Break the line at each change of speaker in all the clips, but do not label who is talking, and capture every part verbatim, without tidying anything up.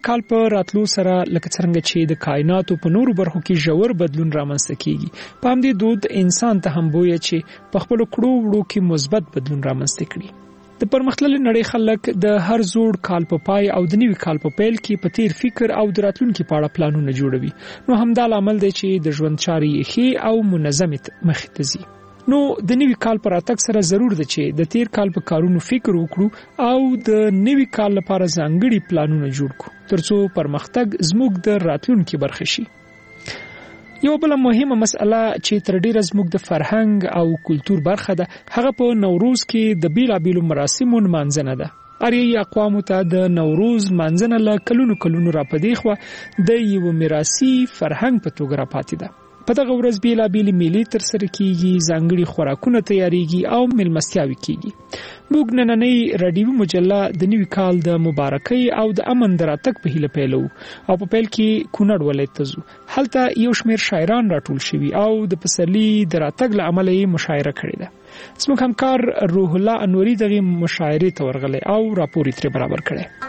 کال په راتلو سره لکه څنګه چې د کائناتو په نورو برخو کې ژور بدلون رامنځته کیږي په همدې دود انسان ته هم بویه چې په خپل کړو وړو کې مثبت بدلون رامنځته کړي د پرمختللي نړۍ خلک د هر زوړ کال په پای او د نوي کال په پیل کې په تیر فکر او د راتلونکي په اړه پلانونه جوړوي نو همدا لامل دی چې د ژوند چارې ښې او منظمې مخې ته ځي نو د نوي کال پر راتګ سره ضرور ده چې د تیر کال په کارونو فکر وکړو او د نوي کال لپاره ځانګړي پلانونه جوړ کړو ترڅو پرمختګ زموږ د راتلونکي برخه شي یو بل مهمه مسأله چې تر ډیره زموږ د فرهنګ او کلچر برخه ده هغه په نوروز کې د بیلابیلو مراسمو منځنه ده اریایي اقوامو ته د نوروز منځنه له کلونو کلونو راپدې خو د یو میراثي فرهنګ په توګه راپاتې ده په دغه ورځ بیلابیلې میلې ترسره کیږي ځانګړي خوراکونه تیاریږي او میلمستیاوې کیږي موږ نننۍ راډیوي مجله د نوي کال د مبارکۍ او د امن د راتګ په هیله پیلو او په پیل کې کونړ ولایت ته ځو هلته یو شمېر شاعران راټول شوي او د پسرلي د راتګ له امله یې مشاعره کړې ده زموږ همکار روح الله انوري دغه مشاعرې ته ورغلی او راپور یې ترې برابر کړی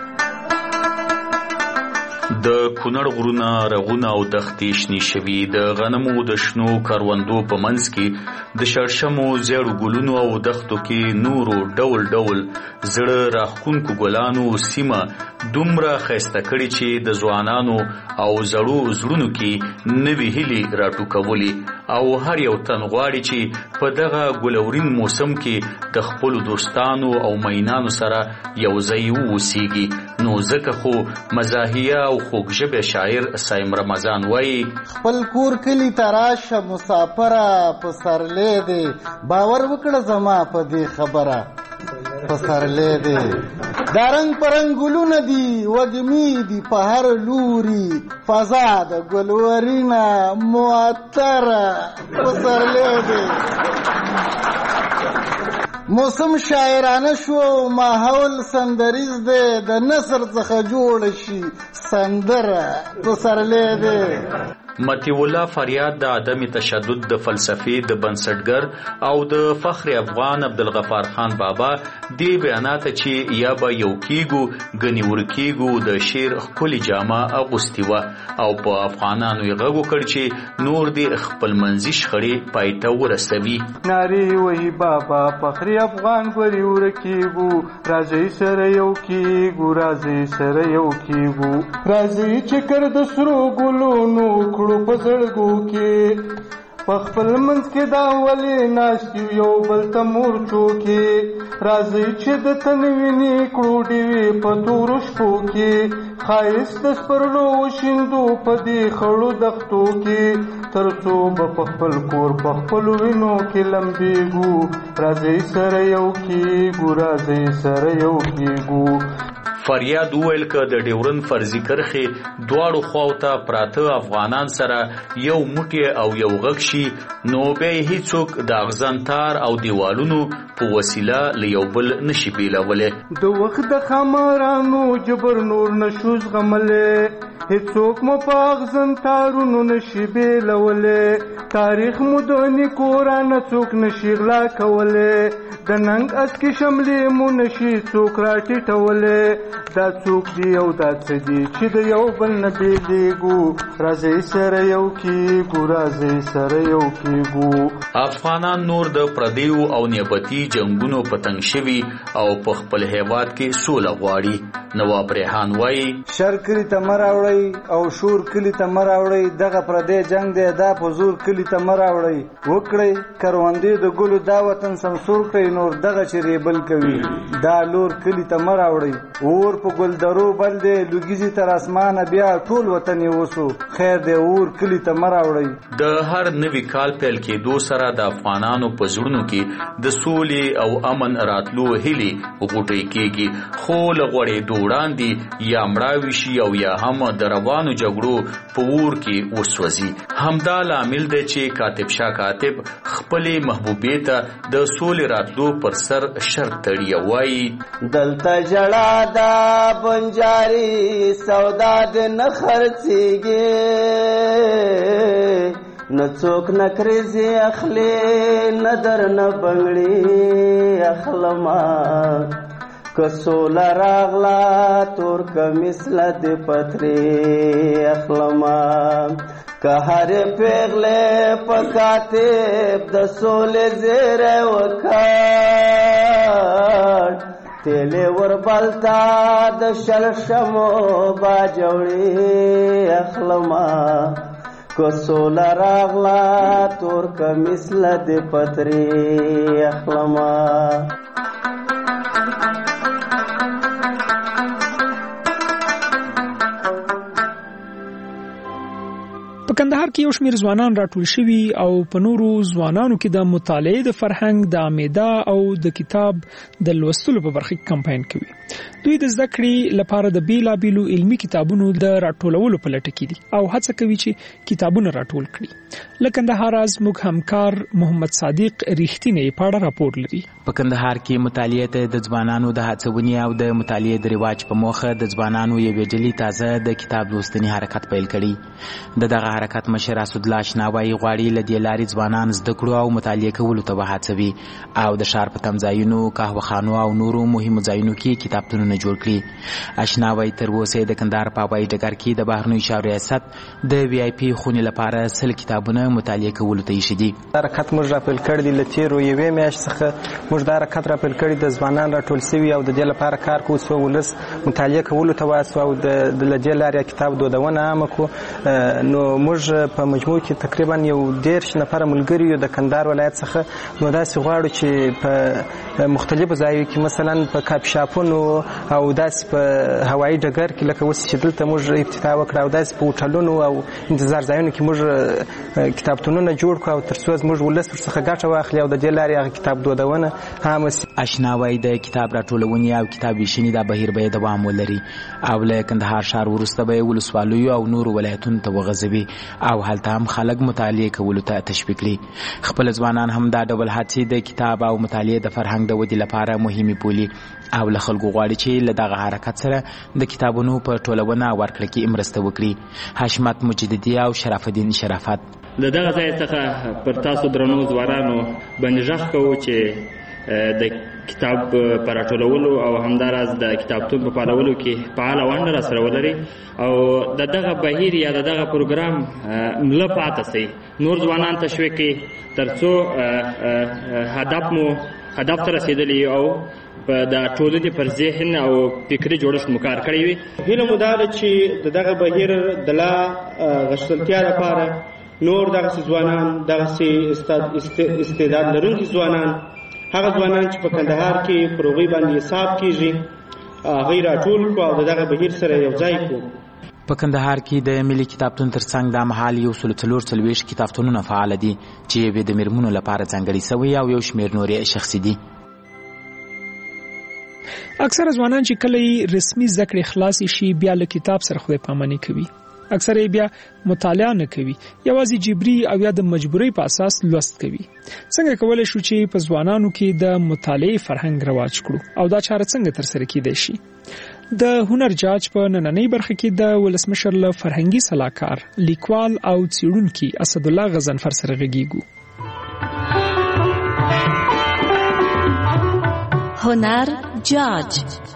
د کونړ غرونه رغونه او دښتې شنې شوي د غنمو د شنو کروندو په منځ کې د شړشمو زیړو ګلونو او دښتو کې نورو ډول ډول زړه راښکونکو ګلانو سیمه دومره ښایسته کړې چې د ځوانانو او زړو زړونو کې نوې هیلې راټوکولې او هر یو تن غواړي چې په دغه ګلورین موسم کې د خپلو دوستانو او مینانو سره یو ځای واوسیږي نو ځکه خو مزاحیه او خوږ ژبه شاعر سایم رمضان وایي
خپل کور کلی تراشه مسافره په سرلې دی باور وکړه زما په دې خبره په سرلې دی دارنګ پرنګ ګلونه دي وږمې دي په هر لوري فضا د ګلورینا معطره په سرلې دی موسم شاعرانه شو ماحول سندریز دی د نثر څخه جوړ شي سندره په سرلې دی
مطیع الله فریاد د عدم تشدد د فلسفې د بنسټګر او د فخر افغان عبدالغفار خان بابا دی بیانات چې یا به یو کیګو غنی ورکیګو د شعر خپل جامه اغوستي و او په افغانانو یې غوږ کړ چې نور دی خپل منځي شخړې پایته ورسوي
ناری وای بابا فخر افغان غوري ورکیګو راځي سره یو کیګو راځي سره یو کیګو راځي چې کر د سرو ګلونو په زړګو کې په خپل منځ کې دا ولې ناشتي یو بل ته مورچو کې راځي چې د تنویني کړو ډیوې په تورو شپو کې ښایست د سپرلو وشیندو په دې خړو دښتو کې تر څو به په خپل کور په خپلو وینو کې لمبېږو راځي سره یو کېږو راځي سره یو کېږو
فریاد وویل که د ډیورن فرضي کرښې دواړو خواو ته پراته افغانان سره یو موټی او یو غږ شي نو بیا یې هیڅوک د اغزن تار او دیوالونو په وسیله له یو بل نشي بیلولی
د وخت د ښامارانو جبر نور نشو زغملی هیڅوک مو په اغزن تارونو نشي بیلولی تاریخ مو د نیکو رانه څوک نشي غلا کولی د ننګ اسکې شملې مو نشي څوک راټیټولی دا څوک دی او دا څه دی چې د یو بل نه بیلیږو راځئ سره یو کېږو راځئ سره یو کېږو
افغانان نور د پردیو او نیابتي جنګونو په تنګ شوي او په خپل هیواد کې سوله غواړي نواب ریحان وایي
شر کلي ته مه راوړئ او شور کلي ته مه راوړئ دغه پردی جنګ دی دا په زور کلي ته مه راوړئ وکړئ کروندې د ګلو دا وطن سمسور کړئ نور دغه چې ریبل کوي دا لور کلي ته مه راوړئ اور په ګلدرو بل دی لوګیزي تر اسمانه بیا ټول وطن یې وسو خیر دی اور کلي ته مه راوړئ
د هر نوي کال پیل کېدو سره د افغانانو په زړونو کې د سولې او امن راتلو هیلې غوټۍ کېږي خو له غوړېدو وړاندې یا مړاوي شي او یا هم د روانو جګړو په اور کې وسوځي همدا لامل دی چې کاتب شاه کاتب خپلې محبوبې ته د سولې راتلو پر سر شرط تړي وایي
دلته ژړا دا بنجاري سودا د نه خرڅېږي نه څوک نه کریزي اخلي نه در نه بنګړي اخلما که سوله راغله تور کمیس له د پترې اخلمه که هرې پیغلې په کاتب د سولې زیری وکړ تیلې وربلته د شلشمو باجوړې اخلمه که سوله راغله تور کمیس له د پترې اخلمه.
په کندهار کې یو شمېر ځوانان راټول شوي او په نورو ځوانانو کې د مطالعې د فرهنګ د عامېدا او د کتاب د لوستلو په برخه کې کمپاین کوي. دوی د زده کړې لپاره د بیلابیلو علمي کتابونو د راټولولو په لټه کې دي او هڅه کوي چې کتابونه راټول کړي. له کندهار زموږ همکار محمد صادق ریښتینی په اړه راپور لري.
په کندهار کې مطالعې ته د ځوانانو د هڅونې او د مطالعې د رواج په موخه د ځوانانو یوې ډلې تازه د کتاب لوستنې حرکت پیل کړي. د دغه حرکت مشر اسدالله شناوی غواړي له دې لارې ځوانان زده کړو او مطالعې کولو ته وهڅوي او د ښار په تمځایونو، قهوهخانو او نورو مهمو ځایونو کې کتابتونونه جوړ کړي. اشناوی تر اوسه د کندهار په هوایي ډګر کې د بهرنیو چارو ریاست د وی آی پي خونې لپاره سل کتابونه مطالعې کولو ته ایښي دي.
حرکت موږ راپیل کړی دی له تېرو یوې میاشتې څخه موږ دا حرکت راپیل کړی د ځوانان راټول سوي او د دې لپاره کار کوو څو ولس مطالعې کولو ته وهڅوو او د له دې لارې کتاب دودونه عامه کړو. نو موږ په مجموع کې تقریبا یو دېرش نفره ملګري یو د کندهار ولایت څخه. نو داسې غواړو چې په مختلفو ځایو کې مثلا په کافي شاپونو او داسې په هوایي ډګر کې لکه اوس چې دلته موږ ابتدا وکړه او داسې په هوټلونو او انتظار ځایونو کې موږ کتابتونونه جوړ کړو او تر څو زموږ ولس ورڅخه ګټه واخلي او د دې لارې هغه کتاب دودونه عامه سي.
اشناوی د کتاب راټولونې او کتاب ویشنې دا بهیر به دوام ولري او له کندهار ښار وروسته به ولسوالیو او نورو ولایتونو ته وغځوي او هلته هم خلک مطالعې کولو ته تشویق کړي. خپل ځوانان هم دا ډول هڅې د کتاب او مطالعې د فرهنګ د ودې لپاره مهمې بولي او له خلکو غواړي چې له دغه حرکت سره د کتابونو په ټولونه او ورکړه کې مرسته وکړي. حشمت مجددي او شرف الدین شرافت
له دغه ځای څخه پر تاسو درنو ځوانانو باندې غږ کوو چې د کتاب په راټولولو او همداراز د کتابتون په فعالولو کې فعاله ونډه راسره ولري او د دغه بهیر یا د دغه پروګرام مله پاتې سي. نور ځوانان تشویق کړي تر څو هدف مو هدف ته رسېدلی او د ټولنې پر ذهن او فکري جوړښت مو کار کړی وي.
هیله مو دا ده چې د دغه بهیر د لا غښتلتیا لپاره نور دغسې ځوانان دغسې استعداد لرونکي ځوانان هغه ځوانان چې په کندهار کې پر هغوی باندې حساب کېږي هغوی راټول کړو او د دغه بهیر سره یو ځای کړو.
په کندهار کې د ملي کتابتون ترڅنګ دا مهال یو سل څلور څلوېښت کتابتونونه فعال دي چې یوې د میرمنو لپاره ځانګړي سوي او یو شمېر نورې شخصي دي.
اکثره ځوانان چې کله رسمي زده کړې خلاصې شي بیا له کتاب سره خدای پاماني کوي. اکثره بیا مطالعه نه کوي، یوازې جبري او یا د مجبورۍ په اساس لوست کوي. څنګه کولای شو چې په ځوانانو کې د مطالعې فرهنګ رواج کړو او دا چاره څنګه ترسره کیدای شي؟ د هنر جاج په نننۍ برخه کې د ولسمشر له فرهنګي سلاکار، لیکوال او څېړونکي اسدالله غضنفر سره غږیږو.
هنر جاج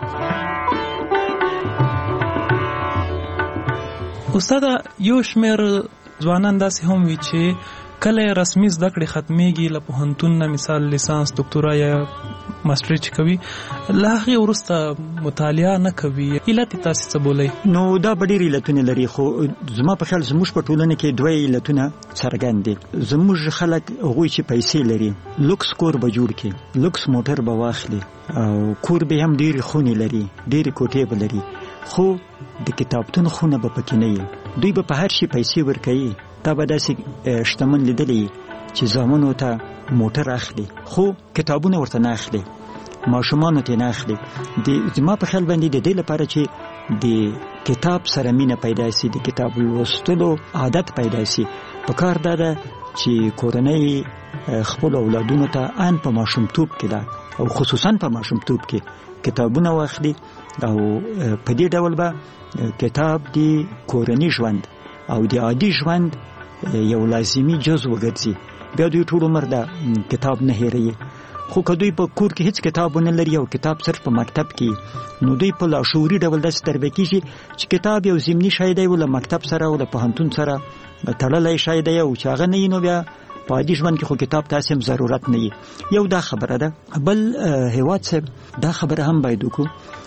استاد، یو شمېر ځوانان داسې هم وي چې کله رسمي زده کړې ختمېږي له پوهنتون نه مثال لیسانس، دکتورا یا ماسټري چې کوي له هغې وروسته مطالعه نه کوي. علت یې تاسې څه بولئ؟
نو دا به ډېر علتونه لري خو زما په خیال زموږ په ټولنه کې دوه علتونه څرګند دي. زموږ خلک هغوی چې پیسې لري لوکس کور به جوړ کړي، لوکس موټر به واخلي او کور به هم ډېرې خونې لري، ډېرې کوټې به لري، خو د کتابتون خونه به پکې نه وي. دوی به په هر شي پیسې ورکوي. تا به داسې شتمن لیدلی چې زامنو ته موټر اخلي خو کتابونه ورته نه اخلي، ماشومانو ته نه اخلي. زما په خیال باندې د دې لپاره چې د کتاب سره مینه پیدا شي، د کتاب لوستلو عادت پیدا شي، په کار دا ده چې کورنۍ خپل اولادونو ته ان په ماشومتوب کې ده او خصوصا په ماشومتوب کې کتابونه واخلي او په دې ډول به کتاب د کورنۍ ژوند او د عادي ژوند یو لازمي جزء وګرځي. بیا دوی ټول عمر د کتاب نه هېروي. خو که دوی په کور کې هیڅ کتاب ونه لري او کتاب صرف په مکتب کې، نو دوی په لاشعوري ډول داسې تربیه کېږي چې کتاب یو ضمني شی دی، له مکتب سره او له پوهنتون سره تړلی شی دی، او چې هغه نه وي نو بیا په عادي ژوند کې خو کتاب تاسې هم ضرورت نه وي. یو دا خبره ده. بل هیواد صاحب دا خبره هم باید وکړو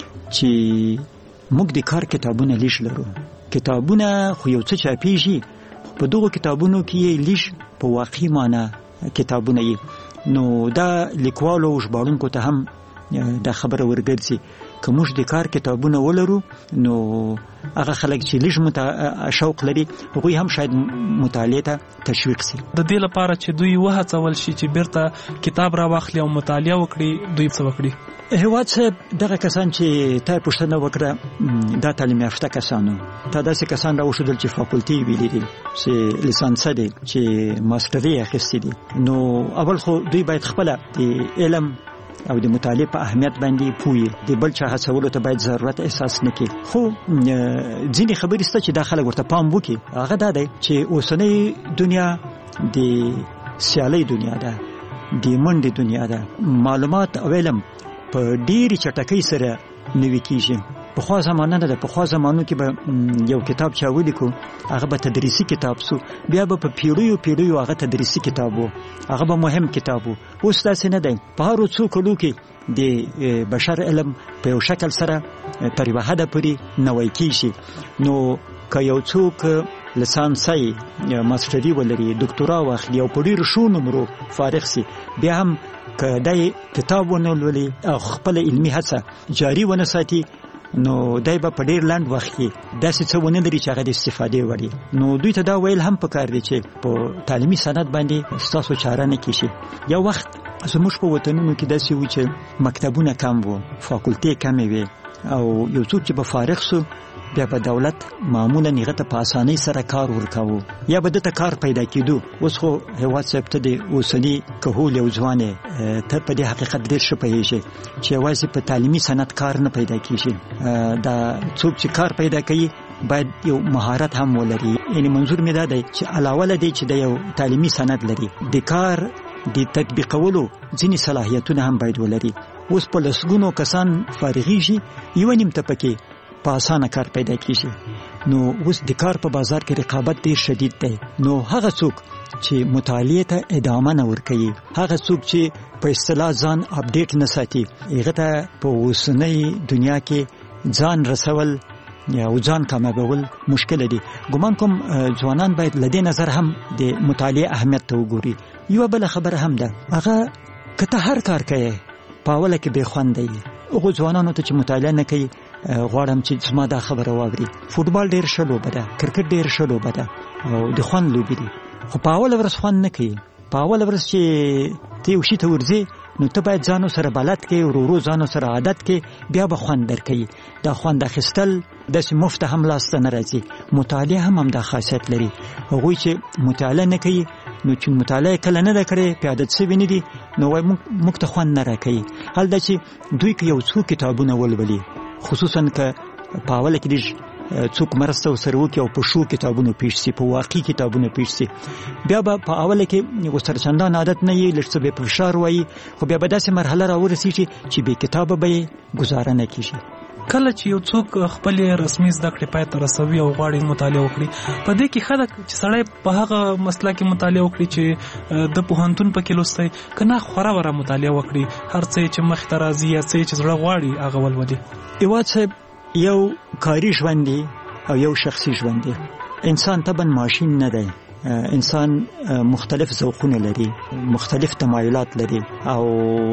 چې موږ د کار کتابونه لیش لرو. کتابونه خو یو څه چاپېږي، په دغو کتابونو کې یې لیش په واقعي معنا کتابونه یې، نو دا لیکوالو او ژباړونکو ته هم دا خبره ورګرځي که موږ د کار کتابونه ولرو نو هغه خلک چې لږ متا... شوق لري هغوی هم شاید مطالعې ته تشویق سي.
د دې لپاره چې دوی وهڅول شي چې بیرته کتاب را واخلي او مطالعه وکړي، دوی څه وکړي؟
هیواد صاحب دغه کسان چې تا پوښتنه وکړه دا تعلیم یافته کسانو، تا داسې کسان راوښودل چې فاکولټي ویلي دي، چې لیسانسه دي، چې ماسټري اخیستي دي، نو اول خو دوی باید خپله د علم او د مطالعې په اهمیت باندې پوهی، د بل چا هڅولو ته باید ضرورت احساس نه کړي. خو ځینې خبرې شته چې دا خلک ورته پام وکړي. هغه دا دی چې اوسنۍ دنیا د سیالۍ دنیا ده، د منډې دنیا ده. معلومات او علم په ډېرې چټکۍ سره نوي کېږي. پخوا زمانه نه ده، پخوا زمانو کې به یو کتاب چا ولیکو هغه به تدریسي کتاب سو، بیا به په پیړیو پیړیو هغه تدریسي کتاب و، هغه به مهم کتاب و. اوس داسې نه دی. په هرو څو کلو کې د بشر علم په یو شکل سره تر یوه حده پورې نوی کېږي. نو که یو څوک لیسانسي ماسټري ولري، ډاکټورا واخلي او په ډېرو ښو نمرو فارغ سي، بیا هم که دی کتاب ونه لولي او خپله علمي هڅه جاري ونه ساتي، نو دای به په ډېر لنډ وخت کې داسې څه ونه لري چې هغه د استفادې وړ وي. نو دوی ته دا ویل هم پکار دی چې په تعلیمي سند باندې ستاسو چاره نه کېږي. یو وخت زموږ په وطنونو کې داسې و چې مکتبونه کم وو، فاکولټې کمې وې، او یو څوک چې به فارغ سو بیا به دولت معمولا هغه ته په اسانۍ سره کار ورکاوه یا به دته کار پیدا کېدو. اوس خو هیواد صاحب ته د اوسني کهول یو ځوان ته په دې حقیقت ډېر ښه پوهېږي چې یوازې په تعلیمي سند کار نه پیدا کېږي. دا څوک چې کار پیدا کوي باید یو مهارت هم ولري. یعنی منظور مې دا دی چې علاوه له دې چې د یو تعلیمي سند لري، د کار د تطبیقولو ځینې صلاحیتونه هم باید ولري. اوس په لسګونو کسان فارغېږي، یوه نیمته پکې په اسانه کار پیدا کېږي. نو اوس د کار په بازار کې رقابت ډېر شدید دی. نو هغه څوک چې مطالعې ته ادامه نه ورکوي، هغه څوک چې په اصطلاح ځان اپډیټ نه ساتي، هغه ته په اوسنۍ دنیا کې ځان رسول یا ځان کامیابول مشکل دي. ګمان کوم ځوانان باید له دې نظر هم د مطالعې اهمیت ته وګوري. یوه بله خبره هم ده، هغه که ته هر کار کوې په اوله کې بې خونده یي. هغو ځوانانو ته چې مطالعه نه کوي غواړم چې زما دا خبره واوري. فوټبال ډېر ښه لوبه ده، کرکټ ډېر ښه لوبه ده او د خوند لوبې دي، خو په اوله ورځ خوند نه کوي. په اوله ورځ چې ته یو شي ته ورځې نو ته باید ځانو سره بلد کې، ورو ورو ځانو سره عادت کې، بیا به خوند درکوي. دا خوند اخیستل داسې مفته هم لاسته نه راځي. مطالعه هم هم دا خاصیت لري. هغوی چې مطالعه نه کوي نو چې مطالعه کله نه ده کړې، په عادت شوي نه دي، نو وایي موږ ته خوند نه راکوي. حال دا چې دوی که یو څو کتابونه ولولي، خصوصا که په اوله کې لږ څوک مرسته ورسره وکړي او په ښو کتابونو پېښ سي، په واقعي کتابونو پېښ سي، بیا به په اوله کې ورسره چندان عادت نه وي، لږ څه به یې په فشار وایي، خو بیا به داسې مرحله راورسېږي چې بې کتابه به یې ګزاره نه کېږي.
کله چې یو څوک خپل رسمي زده کړې پای ته رسوي او غواړي مطالعه وکړي، په دې کې ښه ده چې سړی په هغه مسله کې مطالعه وکړي چې د پوهنتون پکې لوستی، که نه خوره وره مطالعه وکړي، هر څه چې مخې ته راځي یا څه چې زړه غواړي هغه ولولي.
هیواد صاحب یو کاري ژوند دی او یو شخصي ژوند دی. انسان طبعا ماشین نه دی. انسان مختلف ذوقونه لري، مختلف تمایلات لري، او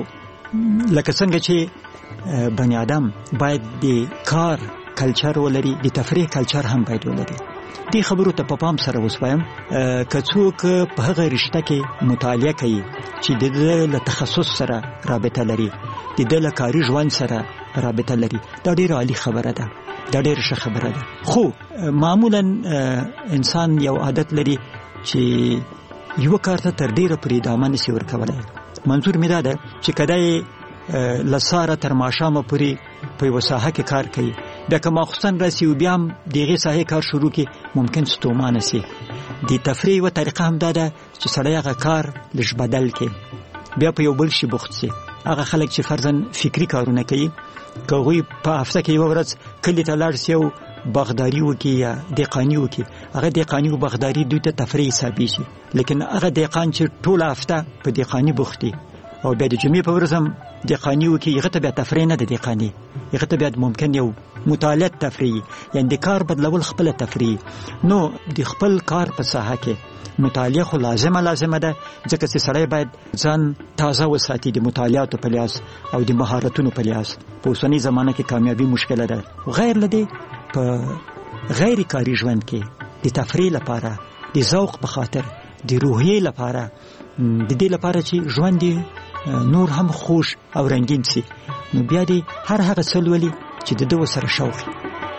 لکه څنګه چې بني آدم باید د کار کلچر ولري، د تفریح کلچر هم باید ولري. دې خبرو ته په پام سره وسوایم. که څوک په هغه رشته کې مطالعه کوي چې د دې له تخصص سره رابطه لري، د دې له کاري ژوند سره رابطه لري، دا ډېره عالی خبره ده، دا ډېره ښه خبره ده. خو معمولا انسان یو عادت لري چې یو کار ته تر ډېره پورې ادامه نشي ورکولی. منظور مې دا ده چې که دی له سهاره تر ماښامه پورې په یوه ساحه کې کار کوي، بیا که ماخوستن راسي او بیا هم د هغې ساحې کار شروع کړي، ممکن ستومانه سي. د تفریح یوه طریقه هم دا ده چې سړی هغه کار لږ بدل کړي، بیا په یو بل شي بوخت شي. هغه خلک چې فرضاً فکری کارونه کوي که هغوی په هفته کې یوه ورځ کلي ته لاړ شي او باغداري وکړي یا دهقاني وکړي، هغه دهقاني او باغداري دوی ته تفریح حسابېږي. لیکن هغه دهقان چې ټوله هفته په دهقاني بوخت دی او بیا د جمعې په ورځ هم دهقاني وکړي، هغه ته بیا تفریح نه ده دهقاني، هغه ته بیا ممکن یو مطالعه تفریح، یعنې د کار بدلول خپله تفریح. نو د خپل کار په ساحه کې مطالعه خو لازمه لازمه ده، ځکه چې سړی باید ځان تازه وساتي د مطالعاتو په لحاظ او د مهارتونو په لحاظ. په اوسنۍ زمانه کې کامیابي مشکله ده. غیر له دې په غیر کاري ژوند کې د تفریح لپاره، د ذوق په خاطر، د روحیې لپاره، د دې لپاره چې ژوند نور هم خوش او رنگین شي، نو بیا دې هر هغه څه لولي چې د ده سره شوق وي.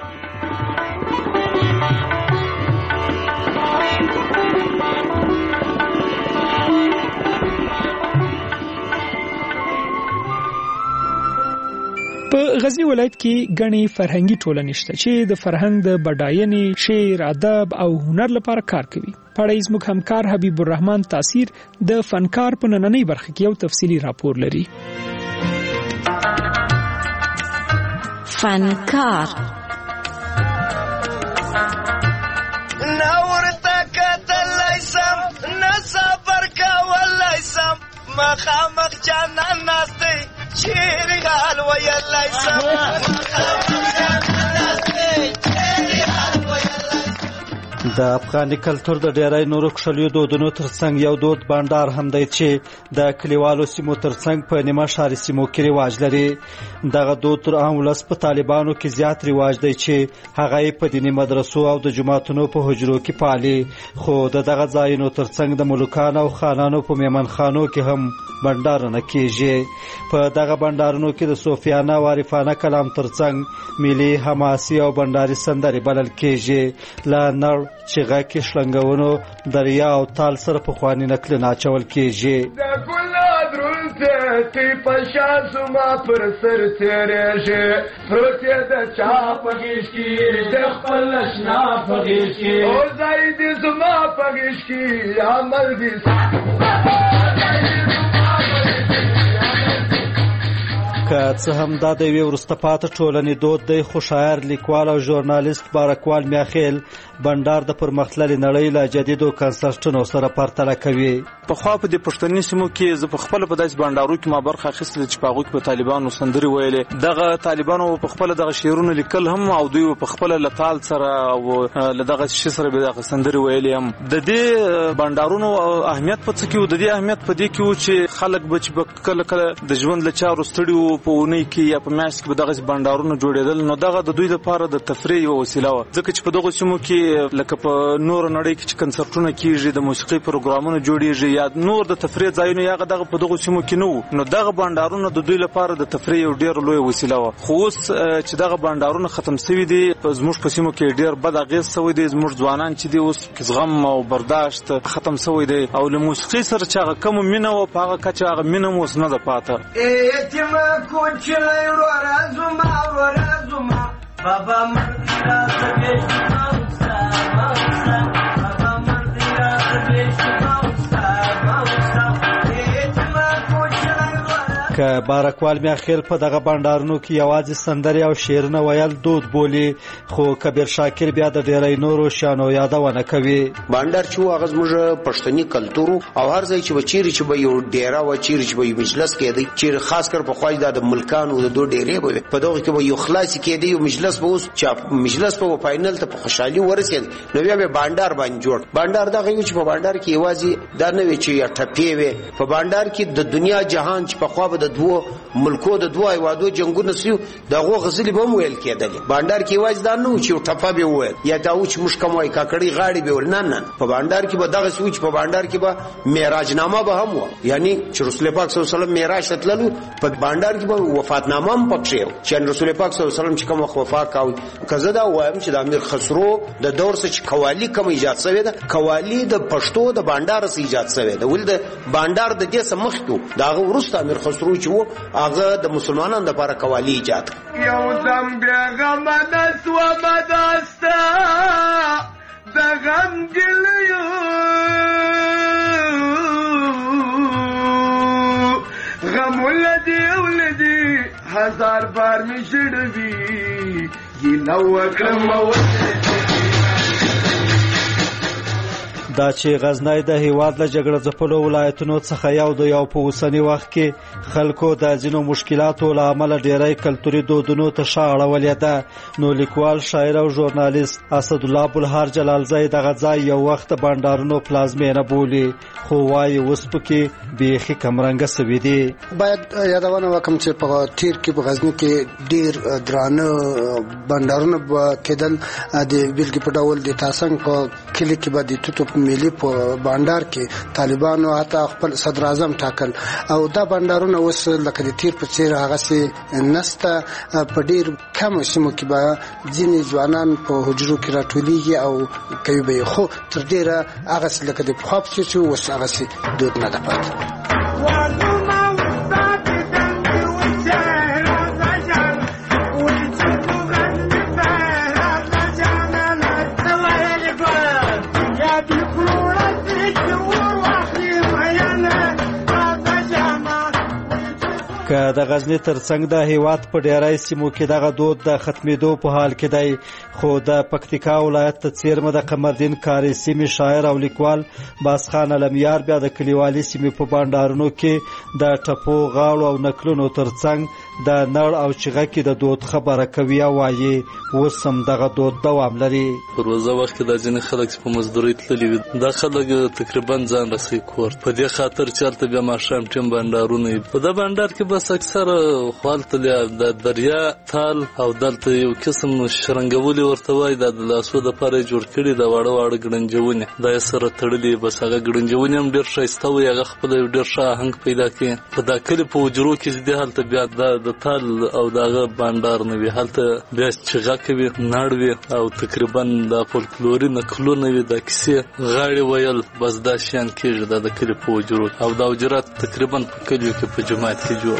په غزنی ولایت کې غني فرهنګي ټولنې شته چې د فرهنګ د بډاینې، شعر، ادب او هنر لپاره کار کوي. پړایز موږ همکار حبیب الرحمن تاثیر د فنکار په نننۍ برخه کې یو تفصیلی راپور لري.
فنکار
نورته کتلای سم نصبر کولای سم مخامخ جانان ناسته چیرې حال ویلای سم مخامخ جانان ناسته چیرې حال ویلای سم.
د افغاني کلتور د ډیری نورو کښلیو دودونو ترڅنګ یو دود بانډار هم دی چې د کلیوالو سیمو ترڅنګ په نیمه ښاري سیمو کې رواج لري. دغه دود تر عام ولس په طالبانو کې زیات رواج دی چې هغه یې په دیني مدرسو او د جوماتونو په حجرو کې پالي. خو د دغه ځایونو ترڅنګ د ملوکانو او خانانو په میمنخانو کې هم بانډارونه کېږي. په دغه بانډارونو کې د صوفیانه او عارفانه کلام ترڅنګ ملي حماسي او بانډاري سندرې بلل کېږي. له نړ چغه کې شلنګونو دریا او تال سره پخواني نکلونه اچول کېږي.
د ګلاب درونته تی پشا زما پر سر تیرېږي پروت یې د چا په غېږ کې د خپل اشنا په غېږ کې او ځای دې زما په غېږ کې عمل دې
که څه هم دا د یوې وروسته پاتې ټولنې دود دی، خو شاعر، لیکوال او ژورنالیست بارکوال میاخیل بانډار د پرمختللې نړۍ له جدیدو کنسرټونو سره پرتله کوي.
پخوا په دې پښتني سیمو کې زه په خپله په داسې بانډارو کې ما برخه اخیستله چې په هغوی کې به طالبانو سندرې ویلې. دغه طالبانو په خپله دغه شعرونه لیکل هم او دوی په خپله له تال سره او له دغه شي سره به دغه سندرې ویلې هم. د دې بانډارونو اهمیت په څه کې و؟ د دې اهمیت په دې کې و چې خلک به چې به کله کله د ژوند له چارو ستړي وو، په اونۍ کې یا په میاشت کې به دغسې بانډارونه جوړېدل، نو دغه د دوی لپاره د تفریح یوه وسیله وه. ځکه چې په دغو سیمو کې لکه په نور نړۍ کې چې کنسرټونه کیږي، د موسیقۍ پروګرامونه جوړیږي یا نور د تفریح ځایونه، یا دغه په دغو سیمو کې نه وو. نو دغه بانډارونه د دوی لپاره د تفریح یو ډېر لوی وسیله وه. خو اوس چې دغه بانډارونه ختم شوي دي، زموږ په سیمو کې ډېر بد اغېز شوی دی. زموږ ځوانان چې دي اوس زغم او برداشت ختم شوی دی او له موسیقۍ سره چې هغه کومه مینه وه په هغه کچه هغه مینه هم اوس نه ده پاته.
یتیمه کوچنی وراره زما وراره زما بابا مردی راته بېشمه اوسه مه اوسه بابا مردی راته بېشمه اوسه مه اوسه یتیمه کوچنی وراره.
که بارکوال میاخیل په دغه بانډارونو کې یوازې سندرې او شعرونه ویل دود بولي، خو کبیر شاکر بیا د ډیری نورو شیانو یادونه کوي.
بانډار چې هغه زموږ پښتني کلتور او هر ځای چې به چیرې چې به یو ډیره و، چیرې چې به یو مجلس کېدی، چیرې خاص کر په خواج د ملکانو د دوه ډیرې به په دغه کې به یو خلاصي کېدی، یو مجلس به اوس چې مجلس په فائنل ته په خوشحالي ورسېد، نو بیا به بانډار باندې جوړ. بانډار دغه یو چې په بانډار کې یوازې دا نه وي چې یا ټپې وي، په بانډار کې د دنیا جهان چې په خوا به د دوه ملکو د دوه هیوادو جنګونه سیو دغه غزلې به هم ویل کېدلې. بانډار کې یوازې دا نه و چې یو ټپه به وویل یا دا و چې موږ کوم وایي کاکړۍ غاړې به ویل، نه نه، په بانډار کې به دغسې و چې په بانډار کې به معراجنامه به هم وه، یعنی چې رسول پاک صلی الله علیه وسلم معراج ته تللو په بانډار کې به وفاتنامه هم پکښې وه چې رسول پاک صلی الله علیه وسلم چې کوم وخت وفات کاوه. که زه دا وایم چې د امیر خسرو د دور څخه چې قوالي کوم ایجاد شوې ده، قوالي د پښتو د بانډار څخه ایجاد شوې ده، ولې د بانډار د دې څخه مخکې و، د هغه وروسته امیر خسرو چې و هغه د مسلمانانو لپاره قوالی ایجاد کړ.
یو دم بېغمه نسومه داسته د غم ګیلیو بازار بار می شړوي ګیله وکړم
دا چې غزنی د هیواد له جګړه ځپلو ولایتونو څخه یو د یو په اوسني وخت کې خلکو د ځینو مشکلاتو له امله ډیری کلتوري دودونو ته شا اړولې ده، نو لیکوال، شاعر او ژورنالیست اسدالله بلهار جلالزی دغه ځای یو وخت د بانډارونو پلازمینه بولي، خو وایي اوس پکې بیخي کمرنګه سوي دي.
باید یادونه وکړم چې په تیر کې په غزني کې ډیر درانه بانډارونه کېدل، د بیلګې په ډول د تاسنګ په کلي کې به د توتو ملي په بانډار کې طالبانو حتی خپل صدر اعظم ټاکل، او دا بانډارونه اوس لکه د تیر په څیر هغه سي نسته. په ډیر کم سیمو کې به ځینې ځوانان په حجرو کې راټولېږي او کوي به، خو تر ډیره هغه سي لکه د پخوا په څیر چې اوس هغه سي دود نه ده پاتې.
که د غزنی ترڅنګ د هیواد په ډیری سیمو کې دغه دود د ختمېدو په حال کې دی، خو د پکتیکا ولایت ته څیرمه د قمردین کاري سیمې شاعر او لیکوال باسخان علمیار بیا د کلیوالي سیمې په بانډارونو کې د ټپو، غاړو او نکلونو ترڅنګ د نړ او چغه کې د دود خبره کوي او وایي اوس هم دغه دود دوام لري.
په روزه وخت کې د ځینې خلک چې په مزدورۍ تللي وي، دا خلک تقریبا ځان رسوي کور، په دې خاطر چې هلته بیا ماښام ټیم بانډارونه وي. په دا بانډار کې بس اکثره خو هلته د دریا تال او دلته یو قسم شرنګولي ورته وایي، دا د لاسو دپاره یې جوړ کړي، د واړه واړه ګړنجونې دا یې سره تړلي، بس هغه ګړنجونې هم ډېر ښایسته وي، هغه خپله یو ډېر ښه آهنګ پیدا کوي. په دا کلي په حجرو کې چې دی هلته بیا دا د تال او دغه بانډار نه وي، هلته بیا چغه کوي، نړ وي او تقریبا دا فولکلوري نکلونه وي، دا کیسې غاړې ویل، بس دا شیان کېږي دا د کلي په حجرو او دا حجرات تقریبا په کلیو کې په جومات کې جوړ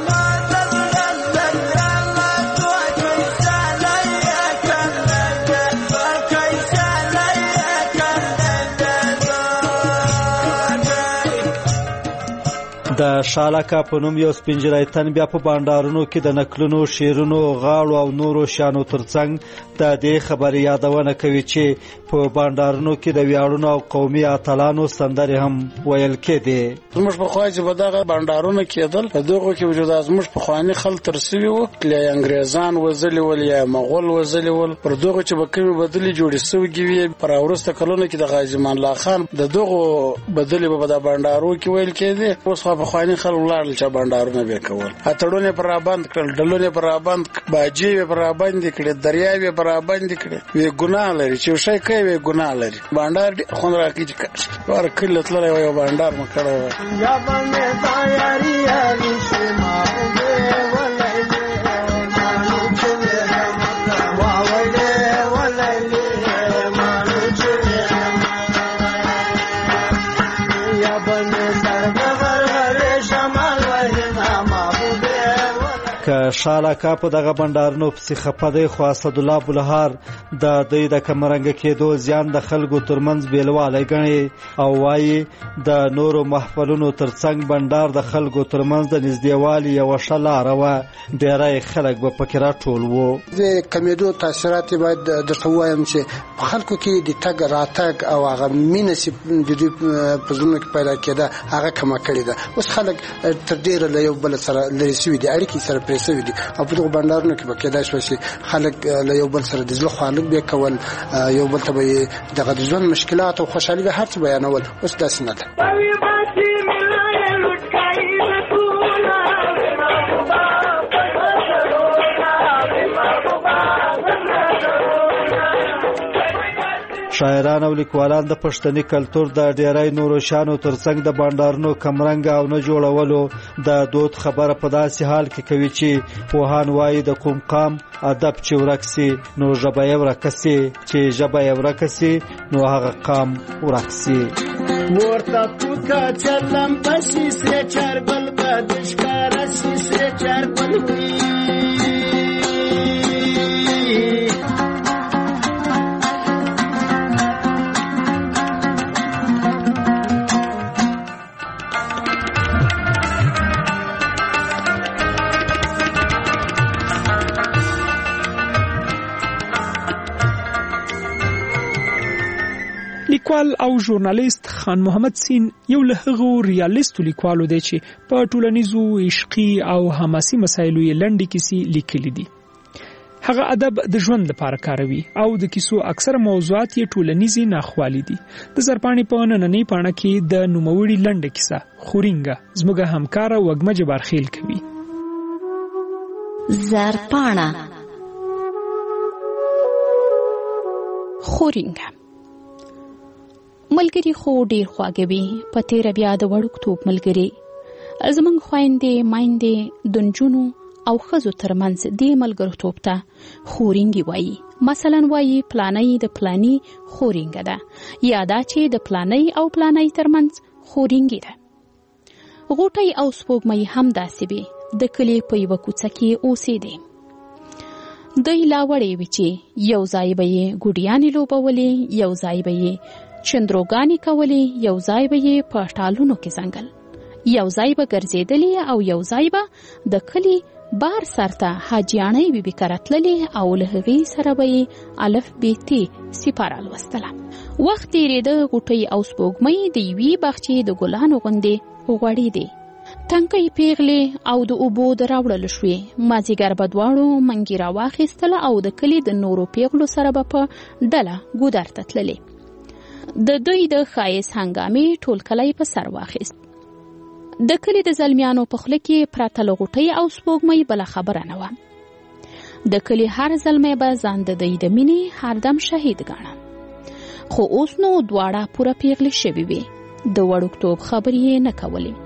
د شالکا په نوم یو سپینجری تن بیا په بانډارونو کې د نکلونو، شیرونو، غاړو او نورو شیانو ترڅنګ د دې خبرې یادونه کوي چې په بانډارونو کې د ویاړونو او قومي اتلانو سندرې هم ویل کېدې.
زموږ په خوا چې به دغه بانډارونه کېدل، په دغو کې وجود زموږ پخواني خلک تر سوي وو، یا انګریزان وځلي ول یا مغول وځلي ول، پر دغو چې به کومې بدلې جوړې سوي وي. پر وروسته کلونو کې د غازي امان الله خان د دغو بدلې به د بانډارو کې ویل کېدې. اوس پخواني خلک ولاړل چې بانډارونه به کول، اتړونه پر رابند کړل، ډلونه پر رابند، باجی پر رابند کړي، دریاوي پر رابند کړي. وی ګناه لري چې شي کوي، وی ګناه لري. بانډار خون راکې چې ور کله تللی یو بانډار مکړه یا باندې تیاری یاري شما به ولای مانو چې واوله ولای مانو چې یا باندې که شالکا په دغه بانډارونو پسې خپه دی، خو اسدالله بلهار د دوی د کمرنګه کېدو زیان د خلکو ترمنځ بیلوالی ګڼي او وایي د نورو محفلونو ترڅنګ بانډار د خلکو ترمنځ د نږدېوالي یوه ښه لاره وه، ډېری خلک به پکې راټول وو.
د کمیدو تاثیرات یې باید درته ووایم چې په خلکو کې د تګ راتګ او هغه مینه چې د دوی په زړونو کې پیدا کېده هغه کمه کړې ده. اوس خلک تر ډېره له یو بل سره لرې سوي دي، اړیکې سره پرې سوي دي، او په دغو بانډارونو کې به کېدای شوه چې خلک له یو بل سره د زړه خواږه به کول، یو بل ته به یې دغه د ژوند مشکلات او خوشحالي به هر څه بیانول. اوس داسې نه ده. شاعران او لیکوالان د پښتني کلتور د ډیری نورو شانو ترڅنګ د بانډارونو کمرنګ او نه جوړولو د دود خبره په داسې حال کې کوي چې پوهان وایي د کوم قام ادب چې ورک سي نو ژبه یې ورکه سي، چې ژبه یې ورکه سي نو هغه قام ورک سي. ورته پوکا چلم پسې سره چربل بدشکار سي سره چربل وي
لیکوال او ژورنالیست خان محمد سین یو له هغو ریالیستو لیکوالو دی چې په ټولنیزو عشقي او حماسي مسایلو یې لنډې کیسې لیکلي دي. هغه ادب د ژوند لپاره کاروي او د کیسو اکثره موضوعات یې ټولنیزي ناخوالي دي. د زرپاڼې په نننۍ پاڼه کې د نوموړي لنډه کیسه خورینګه زموږ همکاره وږمه جبارخیل کوي.
زرپاڼه
خورینګه ملګری خو ډیر خواږه وي، په تیره بیا د وړوکتوب ملګری زموږ خویندې میندې د نجونو او ښځو ترمنځ دې ملګرتوب ته خورینګي وایي. مثلا وایي پلانۍ د پلاني خورینګه ده، یا دا چې د پلانۍ او پلانۍ ترمنځ خورینګي ده. غوټۍ او سپوږمۍ هم داسې وي، د کلي په یوه کوڅه کې اوسېدې. دوی لا وړې وي چې یو ځای به یې ګوډیانې لوبولې، یو ځای به یې چندروګانې کولې، یو ځای به یې په ټالونو کې ځنګل، یو ځای به ګرځېدلې او یو ځای به د کلي بار سرته حاجیانۍ بی بی کره تللې او له هغې سره به یې الف ب ت سپاره لوستله. وخت تېرېده، غوټۍ او سپوږمۍ د یوې باغچې د ګلانو غوندې غوړېدې. تنکۍ پیغلې او د اوبو د راوړلو شوې. مازدیګر به دواړو منګي راواخیستله او د کلي د نورو پیغلو سره به په ډله ګودر ته تللې. د دوی د ښایست هنګامې ټول کلی په سر واخیست. د کلي د زلمیانو په خوله کې پرته له غوټۍ او سپوږمۍ بله خبره نه وه. د کلي هر زلمی به ځان د دوی د مینې هردم شهید ګاڼه. خو اوس نو دواړه پوره پیغلې شوې وې، د وړوکتوب خبرې یې نه کولې.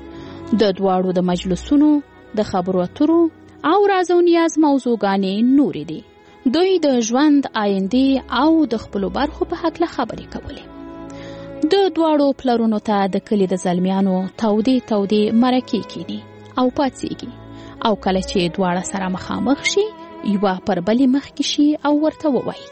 د دواړو د مجلسونو د خبرو اترو او راز او نیاز موضوعګانې نورې دي. دوی د ژوند آیندې او د خپلو برخو په هکله خبرې کولې. د دواړو پلرونو ته د کلي د زلمیانو تودې تودې مرکې کینی او پاڅېږي، او کله چې دواړه سره مخامخ شي یوه پر بلې مخکې شي او ورته ووایي: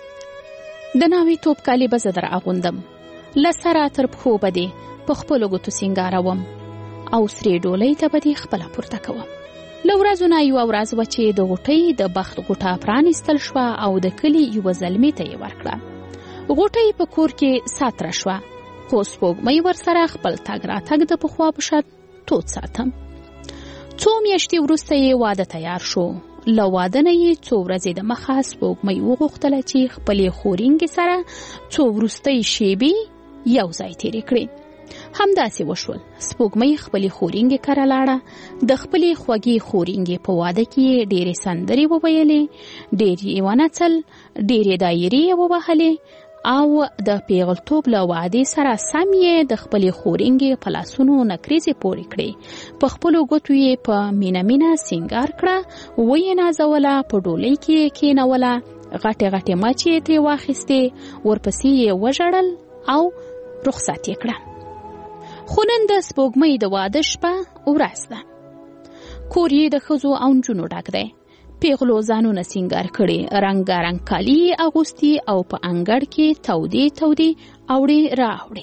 د ناوې توپ کالي به زه در اغوندم، له سره تر پښو به دې په خپلو ګوتو سینګاروم او سرې ډولۍ ته به دې خپله پورته کوم. له ورځو نه یوه ورځ وه چې د غوټۍ د بخت غوټه پرانیستل شوه او د کلي یوه زلمي ته یې ورکړه. غوټۍ په کور کې ساتره شوه، خو سپوږمۍ ورسره خپل تګ راتګ د پخوا په شان تود ساتم. څو میاشتې وروسته یې واده تیار شو. له واده نه یې څو ورځې د مخه سپوږمۍ وغوښتله چې خپلې خورینګې سره څو وروستۍ شېبې یو ځای تېرې کړي. همداسې وشول. سپوږمۍ خپلې خورینګې کره لاړه. د خپلې خوږې خورینګې په واده کې یې ډېرې سندرې وویلې، ډېر یې ونڅل، ډېرې دایرې یې ووهلې او د پیغلتوب له وعدې سره سم یې د خپلې خورینګې په لاسونو نکریزې پورې کړې. په خپلو ګوتو یې په مینه مینه سینګار کړه، ویې نازوله، په ډولۍ کې یې کېنوله، غټې غټې مچې یې ترې واخیستې، ورپسې یې وژړل او رخصت یې کړه. خو نن د سپوږمۍ د واده شپه ورځ ده. کور یې د ښځو او نجونو ډک دی. پیغلو ځانونه سینګار کړي، رنګارنګ کالي اغوستي او په انګړ کې تودې تودې اوړې راوړې.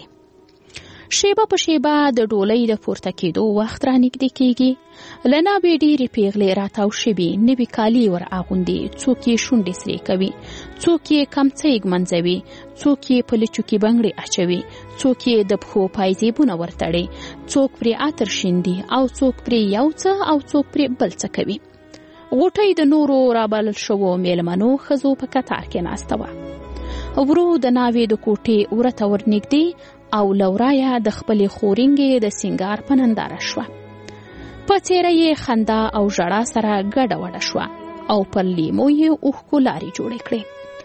شیبه په شیبه د ډولۍ د پورته کېدو وخت را نږدې کېږي. له ناوې ډېرې پیغلې راتاو شوي، نوي کالي ور اغوندي، څوک یې شونډې سرې کوي، څوک یې کمڅۍ ږمنځوي، څوک یې په لچو کې بنګړې اچوي، څوک یې د پښو پایزیبونه ورتړي، څوک پرې عطر شیندي او څوک پرې یو څه او څوک پرې بل څه کوي. غوټۍ د نورو رابلل شوو میلمنو ښځو په کتار کې ناسته وه. ورو د ناوې د کوټې ورته ورنږدې او له ورایه د خپلې خورینګې د سینګار په ننداره شوه. په څېره یې خندا او ژړا سره ګډه وډه شوه او پر لیمو یې اوښکو لارې جوړې کړې.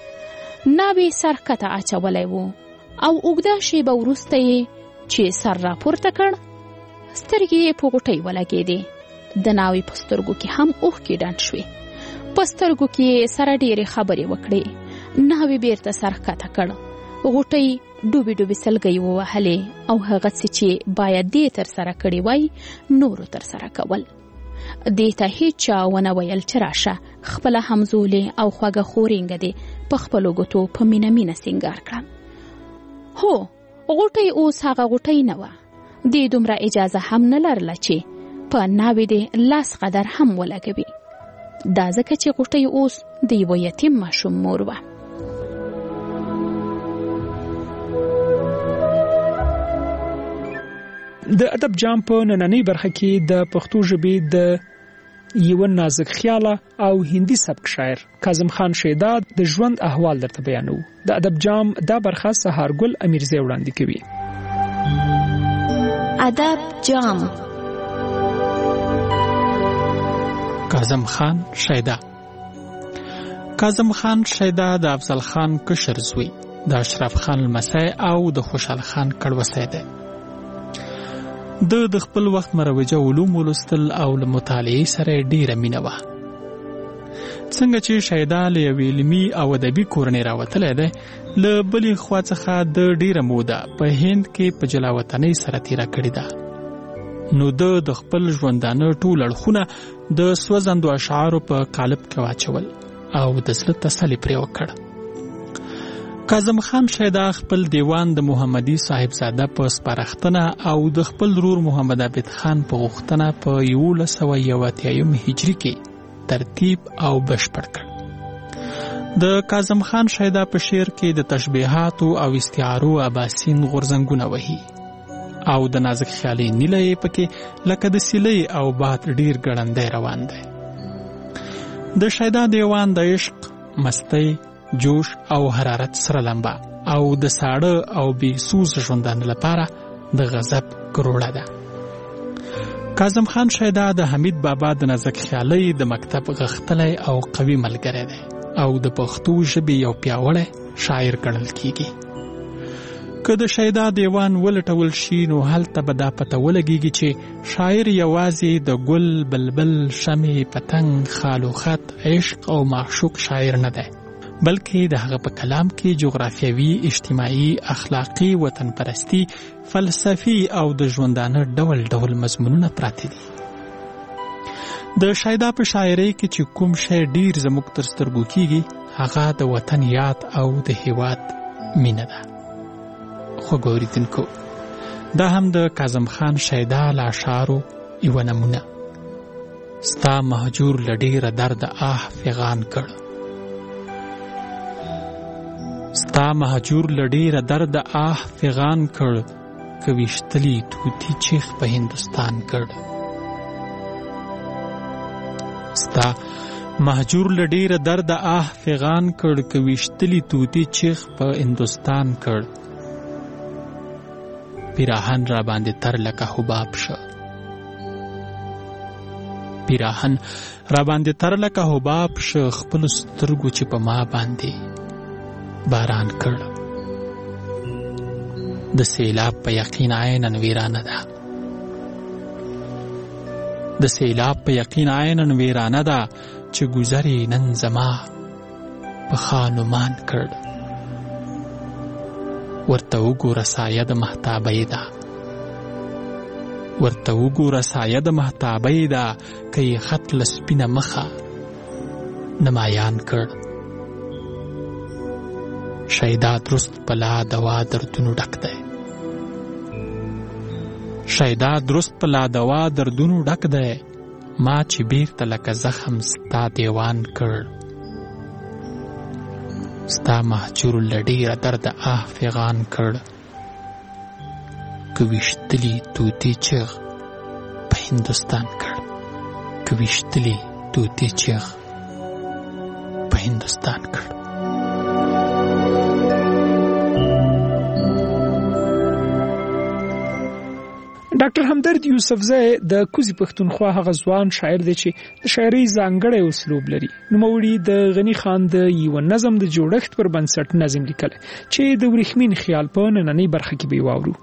ناوې سر ښکته اچولی و او اوږده شیبه وروسته یې چې سر راپورته کړ، سترګې یې په غوټۍ ولګېدې. د ناوې په سترګو کې هم اوښکې ډنډ شوې. په سترګو کې سره ډېرې خبرې وکړې. ناوې بیرته سر ښکته کړ. غوټۍ ډوبې ډوبې سلګۍ ووهلې او هغه څه چې باید دې تر سره کړي وای نورو تر سره کول. دې ته هیچا ونه ویل چې راشه خپله همزولې او خوږه خورینګه دې په خپلو ګوتو په مینه مینه سینګار کړه. هو، غوټۍ اوس هغه غوټۍ نه وه. دې دومره اجازه هم نه لرله چې په ناوې دې لاس قدر هم ولګوي. دا ځکه چې غوټۍ اوس د یوه یتیم ماشوم مور وه.
د ادب جام په نننۍ برخه کې د پښتو ژبې د یو نازک خیاله او هندي سبک شاعر کاظم خان شیدا د ژوند احوال درته بیانو. د ادب جام دا برخه سهارګل امیرزی وړاندې کوي.
ادب جام.
کاظم خان شیدا. کاظم خان شیدا د افضل خان کشر زوی، د اشرف خان لمسی او د خوشحال خان کړوسی دی. د د خپل وخت مروجه علوم ولوستل او له مطالعې سره ډیره مینه وه. څنګه چې شیدا له یوې علمي او ادبي کورنۍ راوتلی دی، له بلې خوا څخه د ډیره موده په هند کې په جلاوطنۍ سره تیره کړې ده. نو د د خپل ژوندانه ټول اړخونه د سوځندو اشعارو په قالب کې واچول او د زړه تسلي پرې وکړ. کاظم خان شیدا خپل دیوان د محمدي صاحبزاده په سپارښتنه او د خپل ورور محمد عابد خان په غوښتنه په یولس سوه یو اتیایم هجري کې ترتیب او بشپړ کړ. د کاظم خان شیدا په شعر کې د تشبیهاتو او استعارو اباسین غورځنګونه وهي او د نازک خیالي نیله یې پکې لکه د سیلۍ او باد ډیر ګړندی روان دی. د شیدا دیوان د عشق، مستی، جوش او حرارت سره لمبا او د ساړه او بې سوز ژوندانه لپاره د غضب کروړه ده. کاظم خان شیدا د حمید بابا د نازک خیالۍ د مکتب غښتلی او قوي ملګری دی او د پښتو ژبې یو پیاوړی شاعر ګڼل کیږي. که د شیدا دیوان ولټول شي نو هلته به دا پته ولګیږي چې شاعر یوازې د ګل، بلبل، شمع، پتنګ، خال و خط، عشق او معشوق شاعر نه دی، بلکې د هغه په کلام کې جغرافیوي، اجتماعي، اخلاقی، وطن پرستی، فلسفي او د ژوندانه ډول ډول مضمونونه پراته دي. د شیدا په شاعرۍ کې چې کوم شی ډیر زموږ تر سترګو کیږي هغه د وطن یاد او د هیواد مینه ده. خو ګوریدونکو، دا هم د کاظم خان شیدا له اشعارو یوه نمونه. ستا مهجور له ډیره درده آه فغان کړ، ستا مهجور له ډیره درده آه فغان کړ، که ویشتلی توتی چیخ په هندوستان کړ. ستا مهجور له ډیره درده آه فغان کړ، که ویشتلی توتی چیخ په هندوستان کړ. پیراهن را باندې تر لکه حباب شه، پیراهن را باندې تر لکه حباب شه، خپل سترګو چې په ما باندې باران کړ. د سیلاب په یقین عینن ویرانه ده، د سیلاب په یقین عینن ویرانه ده، چې گذری نن زما په خانمان کړ. ورته وګوره سایه د مهتابۍ ده، ورته وګوره سایه د مهتابۍ ده، که یې خط له سپینه مخه نمایان کړ. شیدا درست پلا دوا دردونو ډک دی، شیدا درست پلا دوا دردونو ډک دی، ما چې بیرته لکه زخم ستا دیوان کړ. ستا مهجور له ډیره درده آه فغان کړ، که ویشتلی توتی چیغ په هندوستان کړ، که ویشتلی توتی چیغ په هندوستان کړ.
ډاکټر همدرد یوسفزی د کوزي پښتونخوا هغه ځوان شاعر دی چې د شاعرۍ ځانګړی اسلوب لري. نوموړي د غني خان د یو نظم د جوړښت پر بنسټ نظم لیکلی چې د ورېښمین خیال په نننۍ برخه کې به واورو.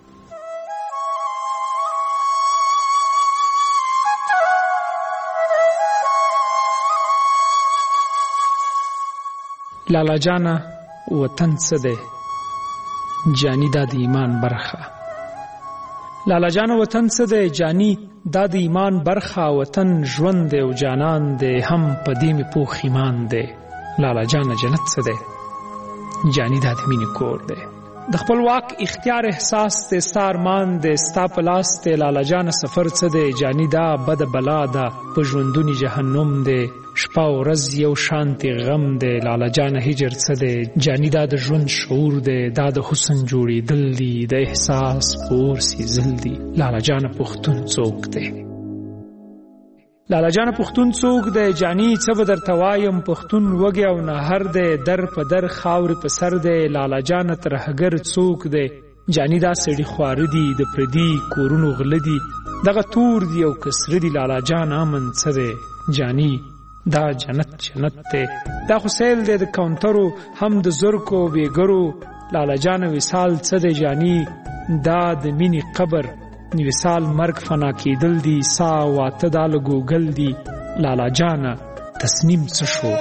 لالا جانا وطن څه دی، جانی دا د ایمان برخه. لالا جان وطن څه دی جانی دا د ایمان برخه، وطن ژوند دی او جانان دی هم په دې مې پوخ ایمان دی. لالا جان جنت څه دی جانی دا د مینې کور دی. د خپل واک اختیار احساس ته ستا ارمان دی ستا په لاس دی لالا جانه سفر څه دی جاني دا بده بلا ده په ژوندوني جهنم دی شپه او ورځ یو شانتي غم دی لالا جانه هجر څه دی جاني دا د ژوند شعور دی دا د حسن جوړېدل دي د احساس پور سیزل دي لالا جانه پښتون څوک دی لالا جانه پښتون څوک دی جاني څه به درته وایم پښتون وږی او نهر دی در په در خاورې په سر دی لالا جانه ترهګر څوک دی جاني دا سړي خواره دي د پردي کورونو غله دي دغه تور دي او کسره دي لالا جان امن څه دی جاني دا جنت جنت دی دا خو سیل دی د کاونټرو هم د زرکو بېګرو لالا جانه وصال څه دی جاني دا د مینې قبر وصال مرګ فنا کېدل دي سا واته دا له ګوګل دي لالا جانه تصمیم څه شو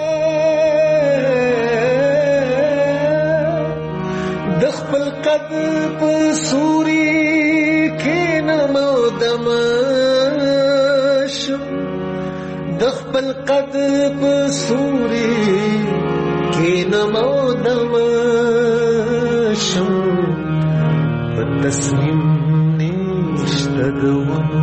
د خپل قد په سوري کښېنم او دمه شم د خپل قد په سوري کښېنم او دمه شم په تصمیم دونو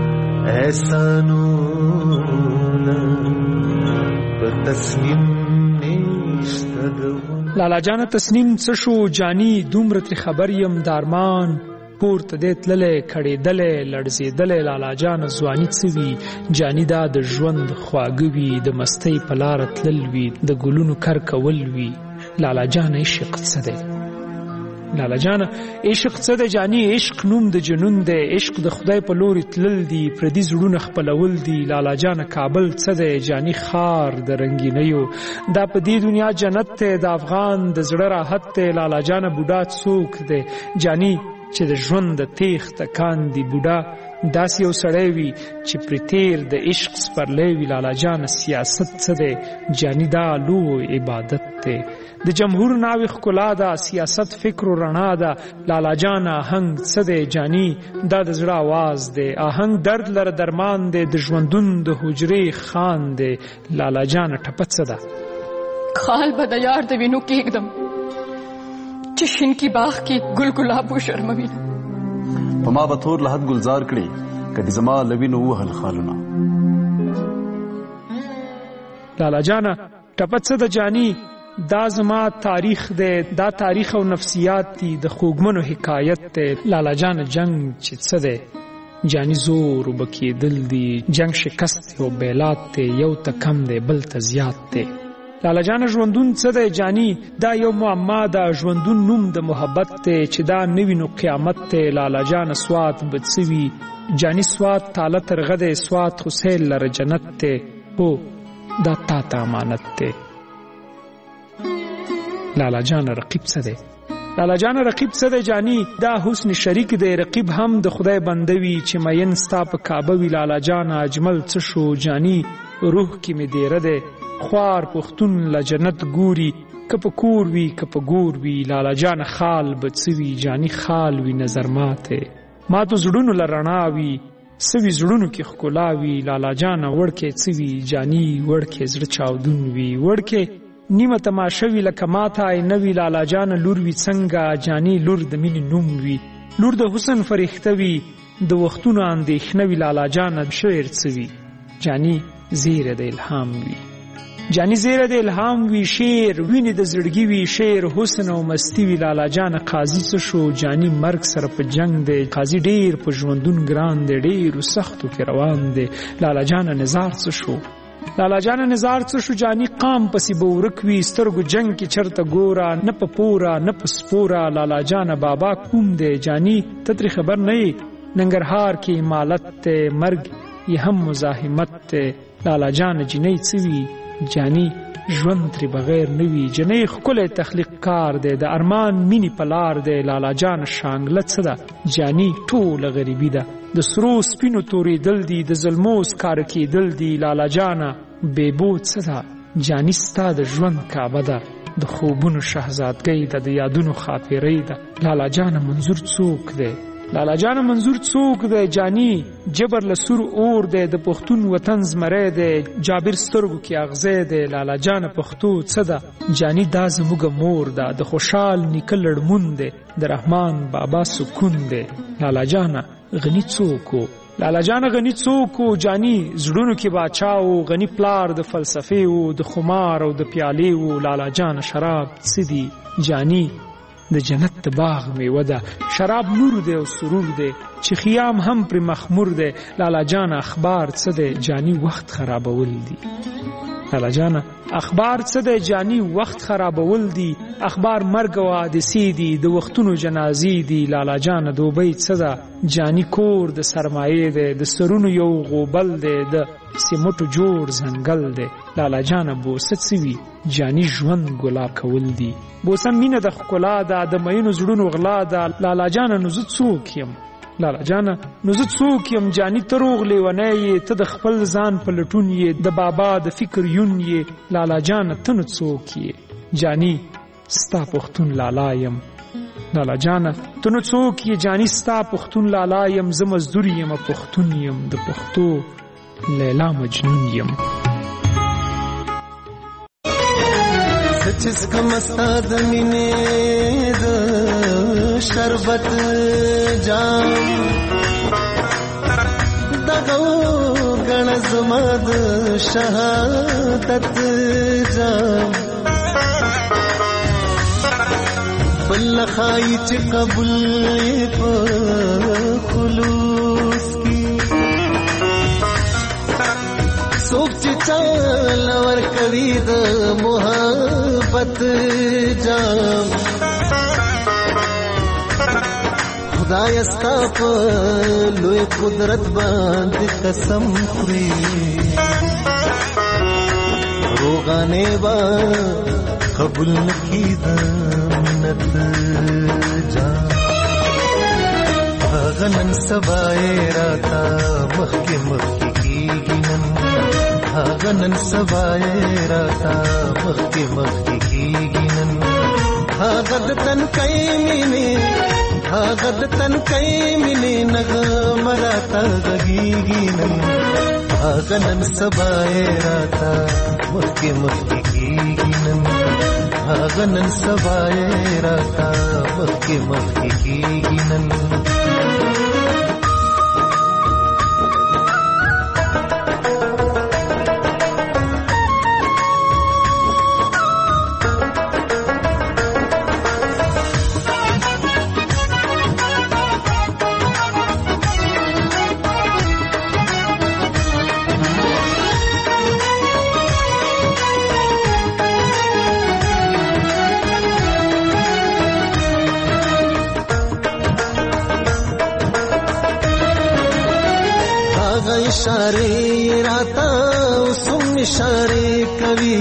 احسانونه په تصمیم نشته دونو
لالا جانه تصمیم څه شو جاني دومره ترې خبر یم د ارمان پورته دی تللی کړېدلی لړزېدلی لالا جانه ځواني څه وي جاني دا د ژوند خواږه وي د مستۍ په لاره تلل وي د ګلونو کر کول وي لالا جانه عشق څه دی لالا جانه عشق څه دی جاني عشق نوم د جنون دی عشق د خدای په لوري تلل دي پردي زړونه خپلول دي لالا جانه کابل څه دی جاني ښار د رنګینیو دا په دې دنیا جنت دی د افغان د زړه راحت دی لالا جانه بوډا څوک دی جاني چې د ژوند د تیغ تکان دي بوډا داسې یو سړی وي چې پرې تیر د عشق سپرلی وي لالا جانه سیاست څه دی جاني دا لوی عبادت دی د جمهور ناوې ښکلا ده سیاست فکر و رڼا ده لالا جانه آهنګ څه دی جاني دا د زړه آواز دی آهنګ درد لره درمان دی د ژوندون د حجرې خان دی لالا جانه ټپه څه ده
خال به د یار د وینو کېږدم چې شینکي باغ کې ګل ګلاب وشرموي
په ما به تور لحد ګلزار کړي که د زما له وینو ووهل خالونه
لالا جانه ټپه څه ده جاني دا زما تاریخ دی دا تاریخ او نفسیات دي د خوږمنو حکایت دی لالا جانه جنگ چې څه دی جاني زور وبه کېدل دي جنگ شکست دی او بیلات دی یو ته کم دی بل ته زیات دی لالا جانه ژوندون څه دی جاني دا یو معما ده ژوندون نوم د محبت دی چې دا نه وي نو قیامت دی لالا جانه سوات به څه وي جاني سوات تاله ترغه دی سوات خو سیل لره جنت دی هو دا تا ته امانت دی لالا جانه رقیب څه دی لالا جانه رقیب څه دی جاني دا حسن شریک دی رقیب هم د خدای بنده وي چې مین ستا په کعبه وي لالا جانه اجمل څه شو جاني روح کې مې دیره دی خوار پښتون له جنت ګوري که په کور وي که په ګور وي لالا جانه خال به څه وي جاني خال وي نظر ماته ماتو زړونو له رڼا وي څه وي زړونو کې ښکلا وي لالا جانه وړکې څه وي جاني وړکې زړه چاودون وي وړکې نیمه تماشه وي لکه ماته آینه وي لالا جانه لور وي څنګه جاني لور د مینې نوم وي لور د حسن فرښته وي د وختونو اندېښنه وي لالا جانه شعر څه وي جاني زیره د الهام وي جاني زیره د الهام وي شعر وینې د زړګي وي شعر حسن او مستی وي لالا جانه قاضي څه شو جاني مرګ سره په جنگ دی قاضي ډیر په ژوندون ګران دی ډیرو سختو کې روان دی لالا جانه نظار څه شو لالا جانه نظار څه شو جاني قام پسې به ورک وي سترګو جنگ کې چرته ګوره نه په پوره نه په سپوره لالا جانه بابا کوم دی جاني ته ترې خبر نه یې ننګرهار کې امالت دی مرګ یې هم مزاحمت دی لالا جانه جنۍ څه وي جاني ژوند ترې بغیر نه وي جنۍ ښکلی تخلیق کار دی د ارمان مینې په لار دی لالا جانه شانګله څه ده جاني ټوله غریبي ده د سرو سپینو تورېدل دي د ظلمو سکاره کېدل دي لالا جانه بېبو څه ده جاني ستا د ژوند کعبه ده د خوبونو شهزادګۍ ده د یادونو خاپیرۍ ده لالا جانه منظور څوک دی لالا جان منظور څوک دی؟ جانی جبر لسور اور دی، د پښتون وطن زمری دی، جابر سترګو کې اغزی دی. لالا جان پښتو څه ده؟ جانی دا زموږ مور ده، د خوشحال نیکه لړمون دی، د رحمان بابا سکون دی. لالا جان غنی څوک و؟ لالا جان غنی څوک و؟ جانی زړونو کې باچا و، غنی پلار د فلسفې و، د خمار او د پیالې و. لالا جان شراب څه دي؟ جانی د جنت د باغ میوه ده، شراب نور دی او سرور دی چې خیام هم پر مخمور دی. لالا جان اخبار څه دی؟ جانی وخت خرابول دي. لالا جان اخبار څه دی؟ جانی وخت خرابول دي. اخبار مرګ او حادثې دي، د وختونو جنازې دي. لالا جان دوبۍ څه ده؟ جانی کور د سرمایې دی، د سرونو یو غوبل دی، د سیمټو جوړ ځنګل دی. لالا جان بوسه څه وي؟ جانی ژوند ګلا کول دي. بوسه مینه د ښکلا ده، د مینو زړونو غلا ده. لالا جان نو زه څوک یم؟ لالا جان نو زه څوک یم؟ جانی ته روغ لیونی یې، ته د خپل ځان په لټون یې، د بابا د فکر یون یې. لالا جان ته نو څوک یې؟ جانی ستا پښتون لالا یم. لالا جان ته نو څوک یې؟ جانی ستا پښتون لالا یم. زه مزدور یم پښتون یم، د پښتو لیلا مجنون یم.
سچس کم استاد مینه د شربت جام دغه غن زما د شهادت جام بل خای چې قبول په خلوص کی سوک چې چال ور کوي د محبت جام خدای ستا په لوی قدرت باندې قسم خوري روغانه با قبول نکي د منت جام غنن سبای راتا مخکې مخکې کیږي نن غنن سبای راتا مخکې مخکې کیږي نن هغه د تن کای مینه هغه د تن کای مینه نغمه راتا غږیږي نن غنن سبای راتا مخکې مخکې کیږي نن غنن سبای راتا مخکې مخکې کیږي نن इशारे राता सुम इशारे कवि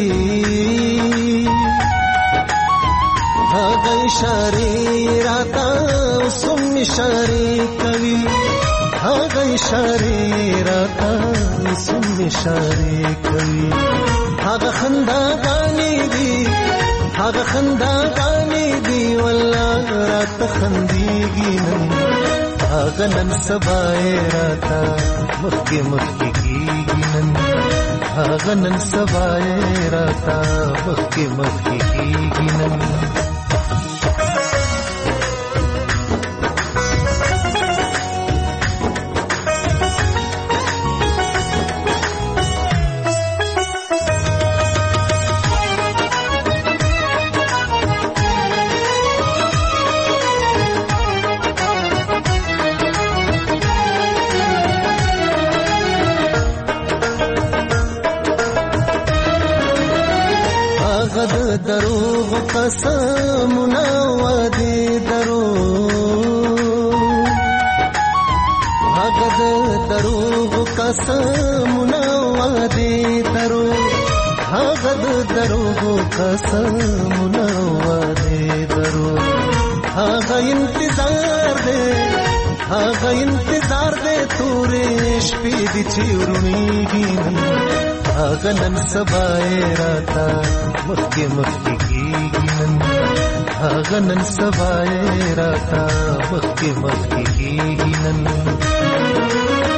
भाग इशारे राता सुम इशारे कवि भाग इशारे राता सुम इशारे कवि भाग खंदा गानी दी भाग खंदा गानी दी वल्लाह रात खंदीगी नन सबाए राता मक्के मक्के की नन भागनन सबाए राता मक्के मक्के की नन دروغ قسمنا وادي دروغ هغه دروغ قسمنا وادي دروغ هغه دروغ قسمنا وادي دروغ هغه انتظار دے هغه انتظار دے تورې شپې دي چې ورونیږي هغه نن سبا راتا مخکې مخکې کېږي نن هغه نن سبا یې راته مخکې مخکې کېږي نن